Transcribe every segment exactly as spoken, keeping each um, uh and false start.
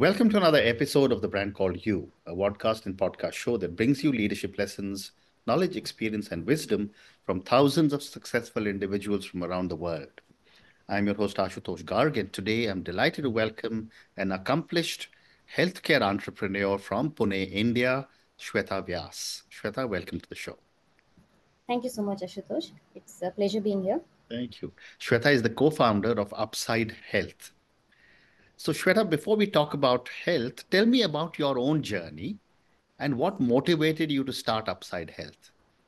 Welcome to another episode of The Brand Called You, a podcast and podcast show that brings you leadership lessons, knowledge, experience, and wisdom from thousands of successful individuals from around the world. I'm your host, Ashutosh Garg, and today I'm delighted to welcome an accomplished healthcare entrepreneur from Pune, India, Shweta Vyas. Shweta, welcome to the show. Thank you so much, Ashutosh. It's a pleasure being here. Thank you. Shweta is the co-founder of Upside Health. So, Shweta, before we talk about health, tell me about your own journey and what motivated you to start Upside Health.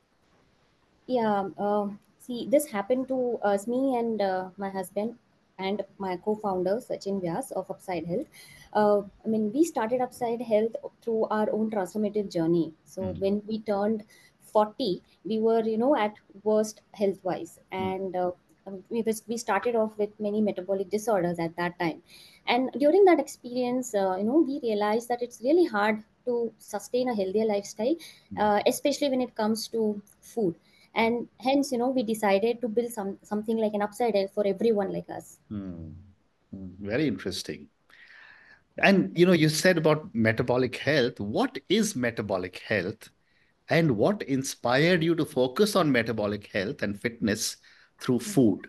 Yeah, uh, see, this happened to us, me and uh, my husband and my co-founder Sachin Vyas of Upside Health. Uh, I mean, we started Upside Health through our own transformative journey. So Mm, when we turned forty, we were, you know, at worst health-wise, mm, and uh, we was, we started off with many metabolic disorders at that time. And during that experience, uh, you know, we realized that it's really hard to sustain a healthier lifestyle, mm, uh, especially when it comes to food, and hence you know we decided to build some something like an upside down for everyone like us. mm, mm. Very interesting. And you know, you said about metabolic health. What is metabolic health, and what inspired you to focus on metabolic health and fitness through food?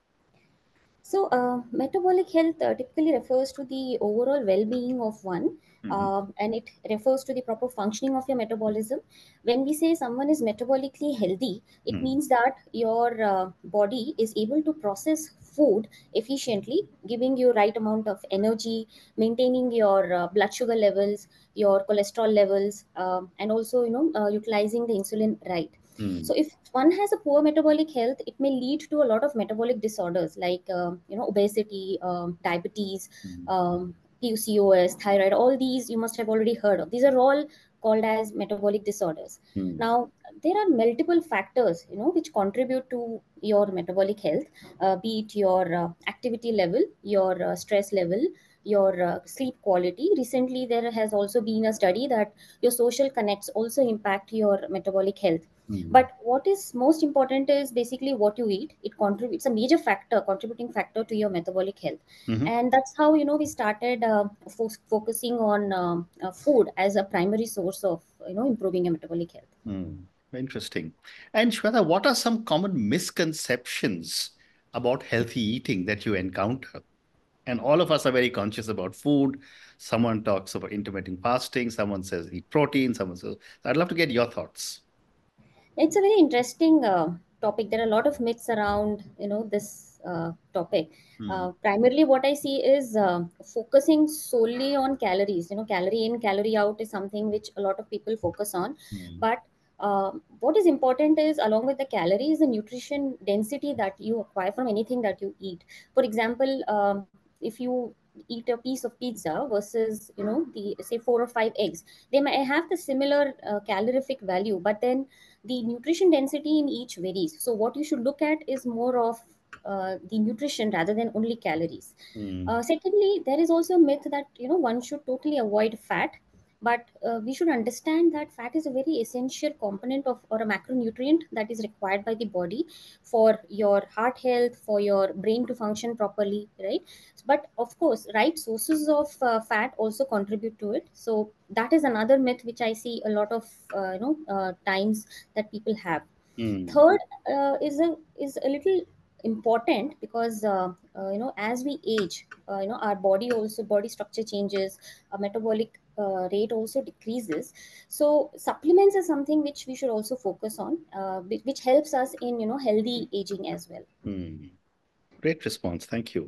So, uh, metabolic health uh, typically refers to the overall well being of one, Mhm, uh, and it refers to the proper functioning of your metabolism. When we say someone is metabolically healthy, it mm, means that your uh, body is able to process food efficiently, giving you right amount of energy, maintaining your uh, blood sugar levels, your cholesterol levels, um, and also you know uh, utilizing the insulin right. mm, So if one has a poor metabolic health, it may lead to a lot of metabolic disorders like um, you know obesity, um, diabetes, mm, um, P C O S, thyroid. All these you must have already heard of. These are all called as metabolic disorders. mm, Now there are multiple factors you know which contribute to your metabolic health, uh, be it your uh, activity level, your uh, stress level, your uh, sleep quality. Recently there has also been a study that your social connects also impact your metabolic health. mm, But what is most important is basically what you eat. It contributes a major factor, contributing factor to your metabolic health. mhm, And that's how you know we started uh, fo- focusing on um, uh, food as a primary source of you know improving your metabolic health. mm. Interesting. And Shweta, what are some common misconceptions about healthy eating that you encounter? And all of us are very conscious about food. Someone talks about intermittent fasting, someone says eat protein, someone says, I'd love to get your thoughts. It's a very interesting uh, topic. There are a lot of myths around you know this uh, topic. Hmm, Uh, primarily, what I see is uh, focusing solely on calories. You know, calorie in, calorie out is something which a lot of people focus on. hmm, But uh, what is important is, along with the calories, the nutrition density that you acquire from anything that you eat. For example, um, if you eat a piece of pizza versus you know the say four or five eggs, they may have the similar uh, calorific value, but then the nutrition density in each varies. So what you should look at is more of uh, the nutrition rather than only calories. hmm, Uh, secondly, there is also a myth that you know one should totally avoid fat, but uh, we should understand that fat is a very essential component of or a macronutrient that is required by the body for your heart health, for your brain to function properly, right? But of course, right sources of uh, fat also contribute to it. So that is another myth which I see a lot of uh, you know uh, times that people have. hmm, Third uh, is a is a little important because uh, uh, you know as we age, uh, you know our body also body structure changes, our metabolic uh, rate also decreases. So supplements is something which we should also focus on, uh, which which helps us in you know healthy aging as well. hmm. Great response. Thank you.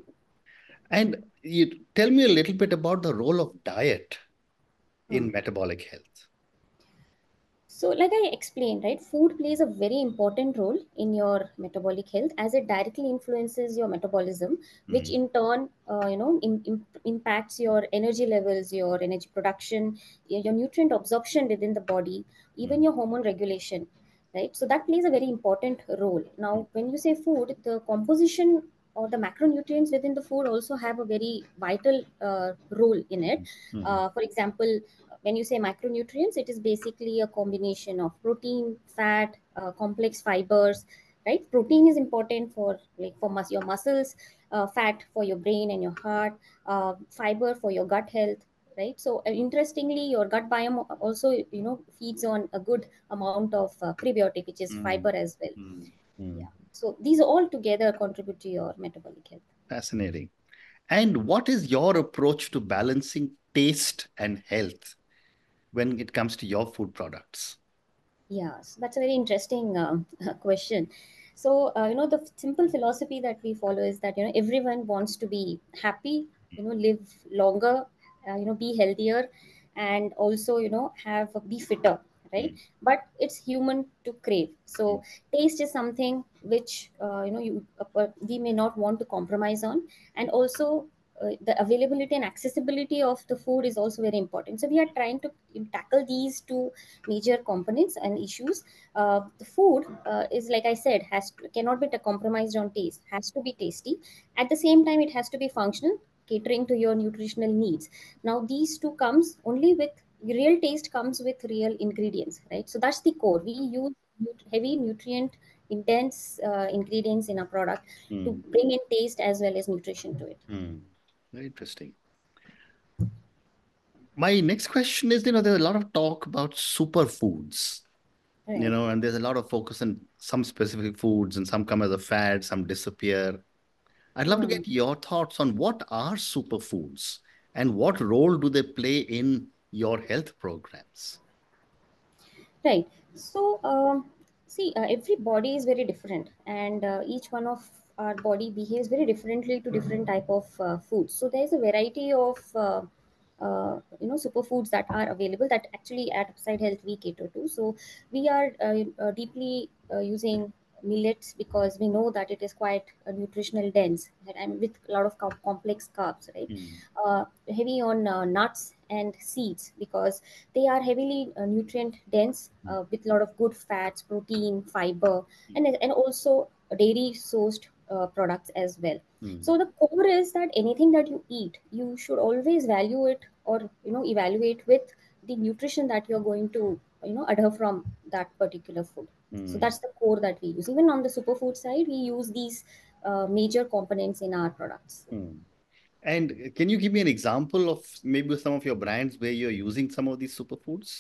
And you tell me a little bit about the role of diet Hmm. in metabolic health. So, like I explained, right, food plays a very important role in your metabolic health as it directly influences your metabolism, which Hmm, in turn, uh, you know, im- im- impacts your energy levels, your energy production, your your nutrient absorption within the body, even hmm, your hormone regulation, right? So that plays a very important role. hmm, Now, when you say food, the composition or the macronutrients within the food also have a very vital uh, role in it. hmm, Uh, for example, when you say macronutrients, it is basically a combination of protein, fat, uh, complex fibers, right? Protein is important for like for mus- your muscles, uh, fat for your brain and your heart, uh, fiber for your gut health, right? So uh, interestingly, your gut biome also, you know, feeds on a good amount of uh, prebiotic, which is Mm, fiber as well. mm, mm. Yeah. So these all together contribute to your metabolic health. Fascinating. And what is your approach to balancing taste and health when it comes to your food products? Yeah, so that's a very interesting um, question. So, uh, you know, the simple philosophy that we follow is that, you know, everyone wants to be happy, you know, live longer, uh, you know, be healthier, and also, you know, have be fitter, right? Mm, But it's human to crave. mm, So, taste is something which, uh, you know, you uh, we may not want to compromise on, and also uh, the availability and accessibility of the food is also very important. So, we are trying to tackle these two major components and issues. Uh, the food uh, is, like I said, has to, cannot be compromised on taste. Has to be tasty. At the same time, it has to be functional, catering to your nutritional needs. Now, these two comes only with real taste comes with real ingredients, right? So that's the core. We use heavy nutrient intense uh, ingredients in a product to mm, bring in taste as well as nutrition to it. mm. Very interesting. My next question is, you know, there's a lot of talk about superfoods, you Right. know, and there's a lot of focus on some specific foods and some come as a fad, some disappear. I'd love to Hmm. get your thoughts on what are superfoods and what role do they play in your health programs? Right. So, um, see, uh, every body is very different, and uh, each one of our body behaves very differently to different type of uh, foods. So, there is a variety of uh, uh, you know superfoods that are available that actually at Upside Health we cater to. So, we are uh, uh, deeply uh, using millets because we know that it is quite uh, nutritional dense, right, and with a lot of com- complex carbs, right? Mm, Uh, heavy on uh, nuts and seeds because they are heavily uh, nutrient dense mm, uh, with a lot of good fats, protein, fiber, mm, and and also dairy sourced uh, products as well. mm, So the core is that anything that you eat, you should always value it or you know evaluate with the nutrition that you're going to you know adhere from that particular food. So mm, that's the core that we use. Even on the superfood side, we use these uh, major components in our products. mm. And can you give me an example of maybe some of your brands where you're using some of these superfoods?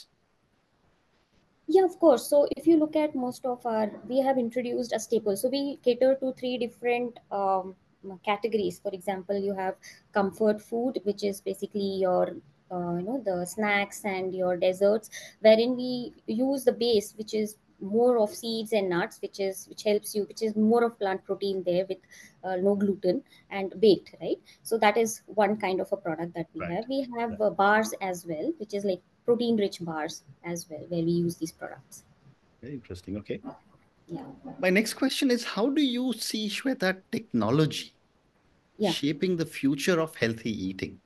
Yeah, of course. So if you look at most of our, we have introduced a staple. So we cater to three different um, categories. For example, you have comfort food, which is basically your, uh, you know, the snacks and your desserts, wherein we use the base, which is more of seeds and nuts, which is which helps you, which is more of plant protein there with uh, no gluten and baked, right? So that is one kind of a product that we Right. have. We have uh, bars as well, which is like protein rich bars as well, where we use these products. Very interesting. Okay. Yeah. My next question is, how do you see, Shweta, technology Yeah. shaping the future of healthy eating?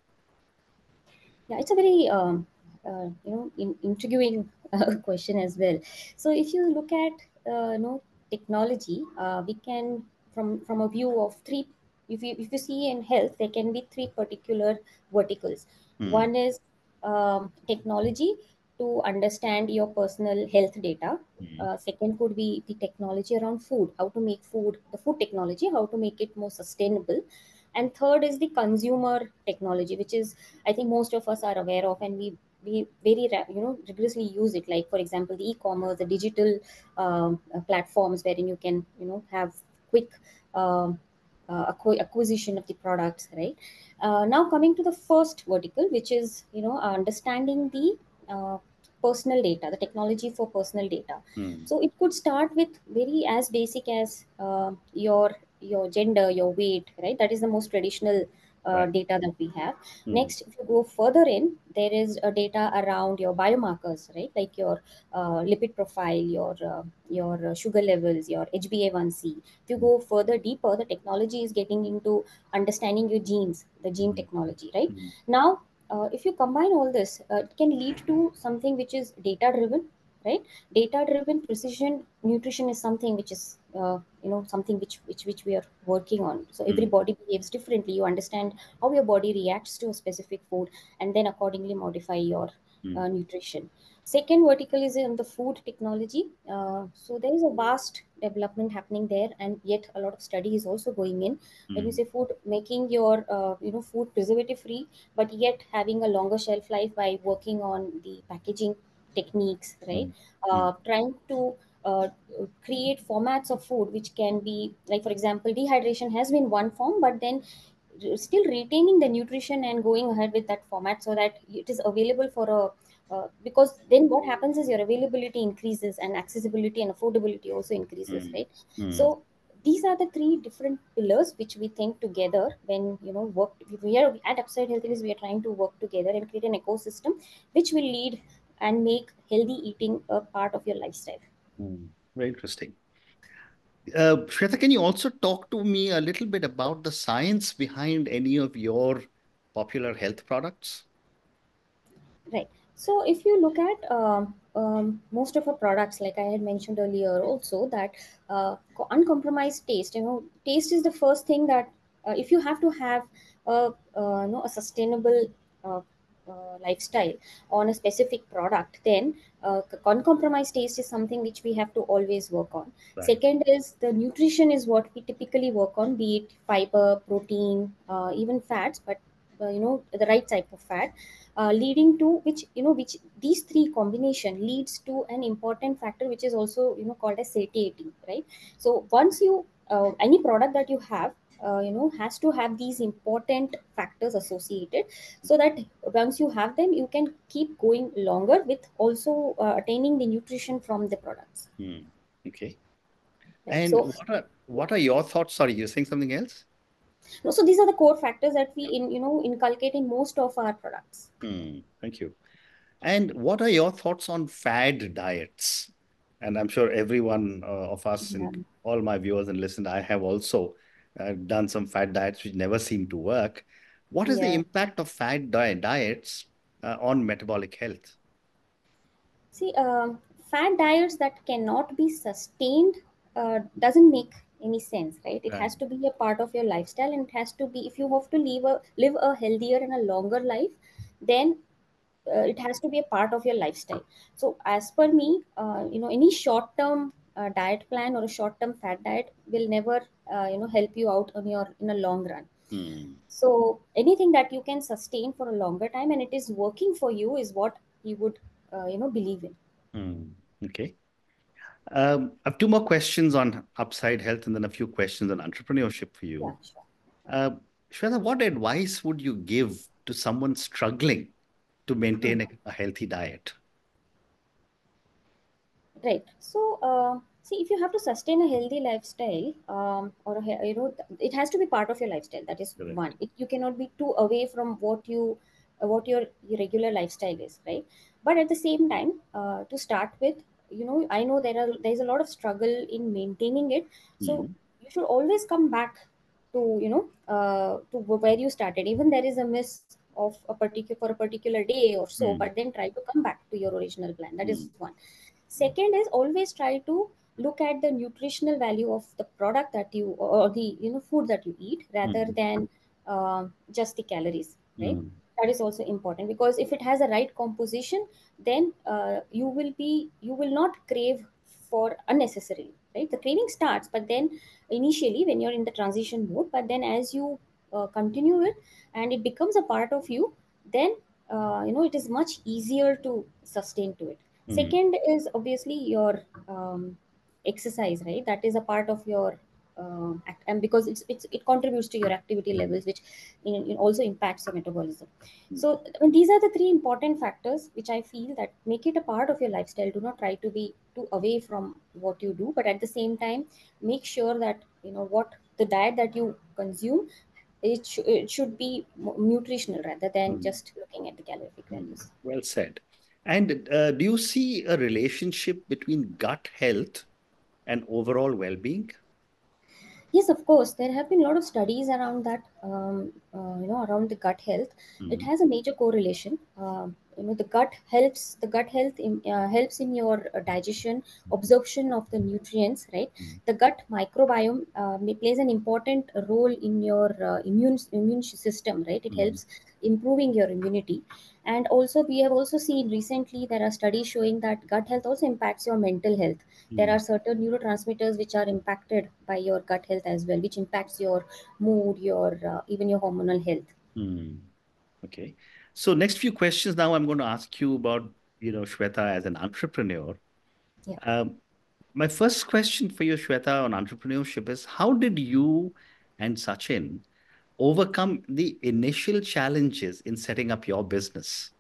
Yeah, it's a very um, uh, you know in, intriguing uh, question as well. So if you look at uh, you know technology, uh, we can from from a view of three. If you if you see in health, there can be three particular verticals. Hmm, One is um, technology to understand your personal health data. hmm, Uh, second could be the technology around food, how to make food, the food technology, how to make it more sustainable. And third is the consumer technology, which is I think most of us are aware of, and we we very ra- you know rigorously use it. Like for example, the e-commerce, the digital um, uh, platforms wherein you can you know have quick um, uh, acqu- acquisition of the products, right? Uh, now coming to the first vertical, which is you know understanding the uh, personal data, the technology for personal data. hmm. So it could start with very as basic as uh, your your gender, your weight, right? That is the most traditional uh, Right. data that we have. Hmm, Next, if you go further in, there is a data around your biomarkers, right? Like your uh, lipid profile, your uh, your uh, sugar levels, your H b A one c. If you hmm, go further deeper, the technology is getting into understanding your genes, the gene hmm, technology, right? hmm, Now, uh, if you combine all this, uh, it can lead to something which is data driven, right? Data driven precision nutrition is something which is uh, you know something which which which we are working on. So every hmm, body behaves differently. You understand how your body reacts to a specific food and then accordingly modify your hmm, uh, nutrition. Second vertical is in the food technology. Uh, so there is a vast development happening there, and yet a lot of study is also going in. When you Mm, say food, making your uh, you know food preservative free, but yet having a longer shelf life by working on the packaging techniques, right? mm, Uh, mm, trying to uh, create formats of food which can be like, for example, dehydration has been one form, but then still retaining the nutrition and going ahead with that format so that it is available for a uh, because then what happens is your availability increases and accessibility and affordability also increases, mm, right? mm, So these are the three different pillars which we think together when you know work. We are at Upside Healthiness, we are trying to work together and create an ecosystem which will lead and make healthy eating a part of your lifestyle. mm. Very interesting. Uh, Shweta, can you also talk to me a little bit about the science behind any of your popular health products? Right. So if you look at um, um, most of our products, like I had mentioned earlier, also that uh, co- uncompromised taste. You know, taste is the first thing that uh, if you have to have a uh, you know a sustainable uh, uh, lifestyle on a specific product, then uh, c- uncompromised taste is something which we have to always work on. Right. Second is the nutrition is what we typically work on, be it fiber, protein, uh, even fats, but uh, you know the right type of fat, uh, leading to which you know which these three combination leads to an important factor which is also you know called as satiety, right? So once you uh, any product that you have uh, you know has to have these important factors associated, so that once you have them you can keep going longer with also uh, attaining the nutrition from the products, Hmm. Okay. right? And So what are what are your thoughts? Sorry, you're saying something else? no, so these are the core factors that we in you know inculcate in most of our products. Hmm. Thank you. And what are your thoughts on fad diets? And I'm sure everyone uh, of us Yeah. and all my viewers and listeners, I have also uh, done some fad diets which never seem to work. What is the Yeah. impact of fad diet diets uh, on metabolic health? See, um, fat diets that cannot be sustained uh, doesn't make any sense, right? It Right. has to be a part of your lifestyle, and it has to be if you have to live a live a healthier and a longer life, then uh, it has to be a part of your lifestyle. So, as per me, uh, you know, any short term uh, diet plan or a short term fat diet will never uh, you know help you out on your in a long run. Hmm. So anything that you can sustain for a longer time and it is working for you is what you would uh, you know believe in. Hmm. Okay. Um, I have two more questions on Upside Health and then a few questions on entrepreneurship for Yeah, you. sure. Uh, Shweta, what advice would you give to someone struggling to Hmm. maintain a, a healthy diet? Right. So, uh, see, if you have to sustain a healthy lifestyle, um, or a, he- you know, it has to be part of your lifestyle. That is one. Correct. It, you cannot be too away from what you, uh, what your, your regular lifestyle is, right? But at the same time, uh, to start with, you know, I know there are there is a lot of struggle in maintaining it. So Hmm. you should always come back to you know uh, to where you started. Even there is a miss of a particular for a particular day or so, Hmm. but then try to come back to your original plan. That is Hmm. one. Second is always try to look at the nutritional value of the product that you or the you know food that you eat rather Hmm. than um just the calories, right? Hmm. That is also important because if it has a right composition, then uh, you will be you will not crave for unnecessarily, right? The craving starts, but then initially when you're in the transition mode, but then as you uh, continue it and it becomes a part of you, then uh, you know it is much easier to sustain to it. Hmm. Second is obviously your um, exercise, right? That is a part of your um, act, and because it's, it's it contributes to your activity levels, which you know, it also impacts your metabolism. Hmm. So I mean, these are the three important factors which I feel that make it a part of your lifestyle. Do not try to be too away from what you do, but at the same time, make sure that you know what the diet that you consume it, sh- it should be mo- nutritional rather than Hmm. just looking at the calorific Hmm. values. Well said. And uh, do you see a relationship between gut health and overall well-being? Yes, of course. There have been a lot of studies around that. Um, uh, you know around the gut health, it Mm, has a major correlation. Uh, you know the gut helps the gut health in, uh, helps in your uh, digestion, absorption of the nutrients, right? mm, The gut microbiome uh, may- plays an important role in your uh, immune immune system, right? It mm, helps improving your immunity. And also we have also seen recently there are studies showing that gut health also impacts your mental health. There mm, are certain neurotransmitters which are impacted by your gut health as well, which impacts your mood, your uh, even your hormonal health. mm. Okay. So next few questions now I'm going to ask you about, you know, Shweta as an entrepreneur. Yeah. Um, my first question for you, Shweta, on entrepreneurship is how did you and Sachin overcome the initial challenges in setting up your business?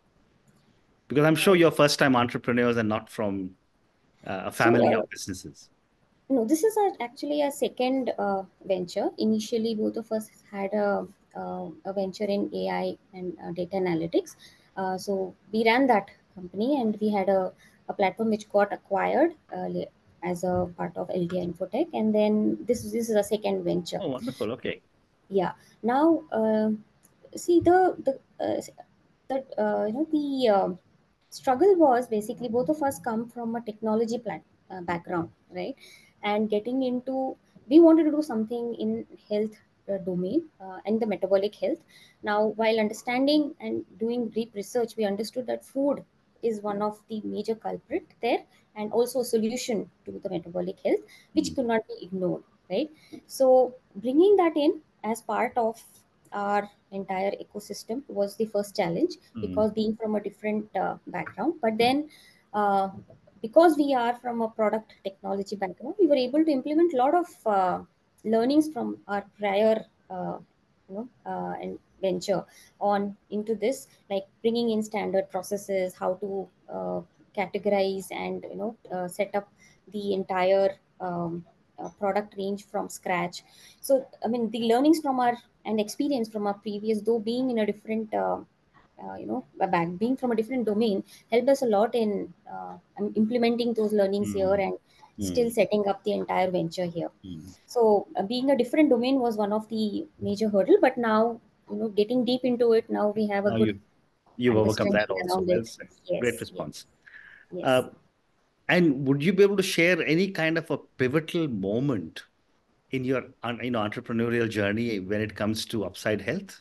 Because I'm sure Uh, you're first time entrepreneurs and not from uh, a so family of uh, businesses. No, this is a, actually a second uh, venture. Initially, both of us had a, uh, a venture in A I and uh, data analytics. Uh, so we ran that company, and we had a, a platform which got acquired uh, la- as a part of L T I Infotech. And then this, this is a second venture. Oh, wonderful. Okay. Yeah. Now, uh, see the the uh, the uh, you know the um struggle was basically both of us come from a technology plat- uh, background, right? And getting into, we wanted to do something in health uh, domain uh, and the metabolic health. Now, while understanding and doing deep research, we understood that food is one of the major culprit there, and also a solution to the metabolic health which Mm, could not be ignored, right? So bringing that in as part of our entire ecosystem was the first challenge, mm, because being from a different uh, background. But then uh, because we are from a product technology background, we were able to implement a lot of uh, learnings from our prior uh, you know uh, and venture on into this, like bringing in standard processes, how to uh, categorize and you know uh, set up the entire um, uh, product range from scratch. So I mean the learnings from our and experience from our previous, though being in a different uh, uh, you know a back being from a different domain, helped us a lot in uh, um, implementing those learnings here mm, and still mm, setting up the entire venture here. mm. So uh, being a different domain was one of the major hurdle, but now you know getting deep into it, now we have a Now good you you've overcome understanding that also. around Well it. said. Great Yes, yes, response. Uh, yes. and would you be able to share any kind of a pivotal moment in your un- you know entrepreneurial journey when it comes to Upside Health?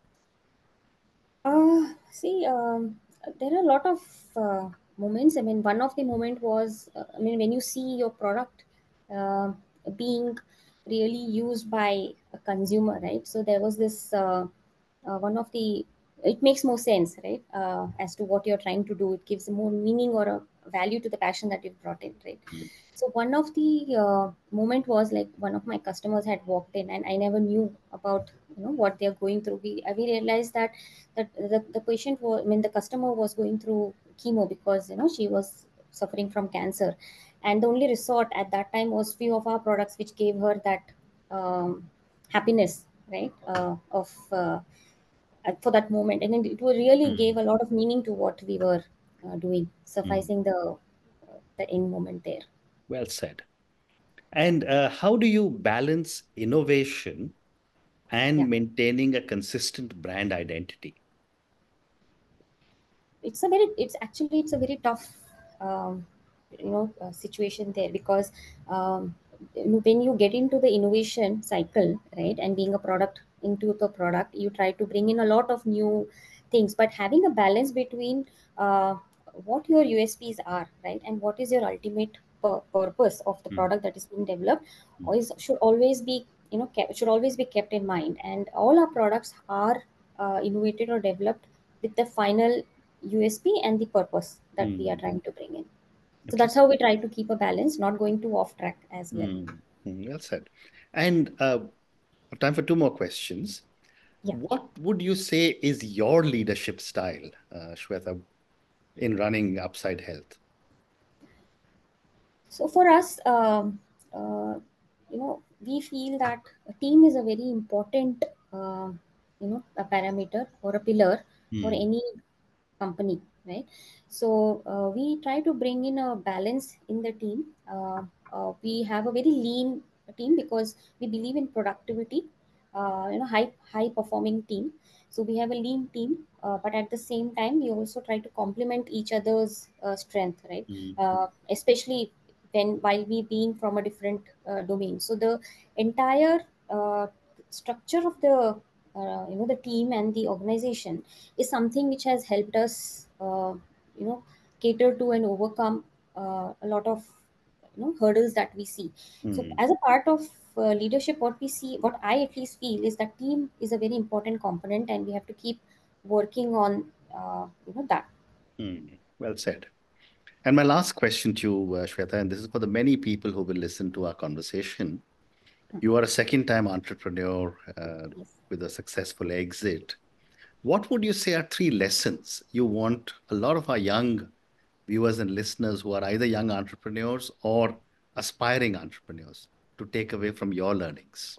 Uh, see, um, there are a lot of uh, moments. I mean, one of the moment was, uh, I mean, when you see your product uh, being really used by a consumer, right? So there was this uh, uh, one of the, it makes more sense, right? Uh, as to what you're trying to do, it gives more meaning or a value to the passion that you've brought in, right? Mm, So one of the uh, moment was like one of my customers had walked in, and I never knew about you know what they're going through. We uh, we realized that that the, the patient was, I mean, the customer was going through chemo because you know she was suffering from cancer, and the only resort at that time was few of our products which gave her that um, happiness, right? Uh, of uh, at- for that moment, and it wa- really gave mm, a lot of meaning to what we were uh, doing, mm. sufficing the the end moment there. Well said. And uh, how do you balance innovation Yeah. and maintaining a consistent brand identity? It's a very it's actually it's a very tough um, you know uh, situation there, because um, you know, when you get into the innovation cycle, right, and being a product into the product, you try to bring in a lot of new things, but having a balance between uh, what your U S Ps are, right, and what is your ultimate pur- purpose of the Mm, product that is being developed, mm, always should always be you know kept, should always be kept in mind. And all our products are uh, innovated or developed with the final U S P and the purpose that we are mm. trying to bring in. So Okay. that's how we try to keep a balance, not going too off track as well. Mm, mm, well said. And uh, time for two more questions. Yeah. What would you say is your leadership style, uh, Shweta, in running Upside Health? So for us, um, uh, you know, we feel that a team is a very important, uh, you know, a parameter or a pillar for Mm, any company, right? So uh, we try to bring in a balance in the team. Uh, uh, we have a very lean team because we believe in productivity, uh, you know high high performing team. So we have a lean team, uh, but at the same time we also try to complement each other's uh, strength, right? Mm. Uh, especially when while we being from a different uh, domain. So the entire uh, structure of the uh, you know the team and the organization is something which has helped us uh, you know cater to and overcome uh, a lot of you know hurdles that we see. So Mm. as a part of uh, leadership, what we see, what I at least feel, is that team is a very important component, and we have to keep working on uh, you know that. Mm. Well said. And my last question to you, uh, Shweta, and this is for the many people who will listen to our conversation. You are a second time entrepreneur uh, Yes. with a successful exit. What would you say are three lessons you want a lot of our young viewers and listeners who are either young entrepreneurs or aspiring entrepreneurs to take away from your learnings?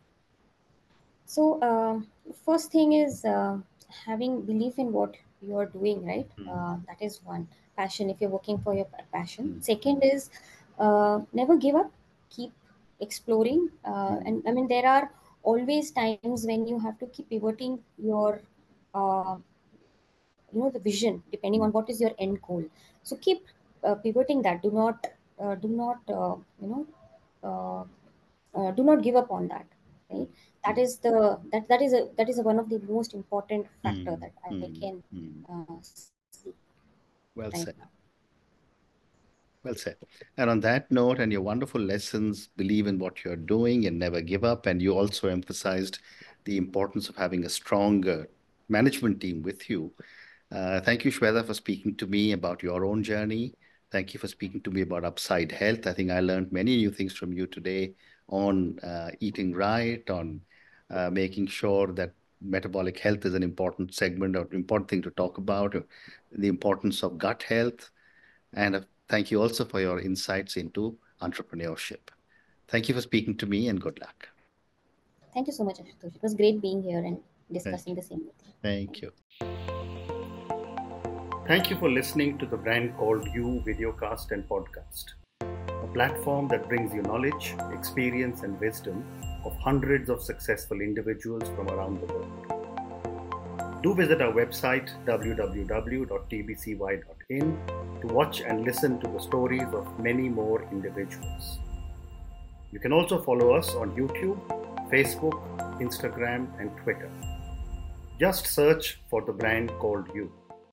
So, uh, first thing is uh, having belief in what you are doing, right? Mm. Uh, that is one. Passion, if you're working for your passion. Mm. Second is uh, never give up, keep exploring. Uh, Mm. and I mean, there are always times when you have to keep pivoting your, uh, you know, the vision depending on Mm. what is your end goal. So, keep uh, pivoting that. Do not, uh, do not, uh, you know, uh, uh, do not give up on that, right? That Mm. is the that that is a that is a, one of the most important factor Mm. that I Mm. can Mm. uh, see Well right said. now. Well said. And on that note, and your wonderful lessons, believe in what you're doing and never give up. And you also emphasized the importance of having a strong uh, management team with you. Uh, thank you, Shweta, for speaking to me about your own journey. Thank you for speaking to me about Upside Health. I think I learned many new things from you today on uh, eating right, on uh, making sure that metabolic health is an important segment or important thing to talk about, uh, the importance of gut health. And uh, thank you also for your insights into entrepreneurship. Thank you for speaking to me and good luck. Thank you so much, Ashutosh. It was great being here and Thank discussing you. the same with you. Thank Thank you. you. Thank you for listening to the Brand Called You videocast and podcast, a platform that brings you knowledge, experience, and wisdom of hundreds of successful individuals from around the world. Do visit our website w w w dot t b c y dot in to watch and listen to the stories of many more individuals. You can also follow us on YouTube, Facebook, Instagram, and Twitter. Just search for the Brand Called You.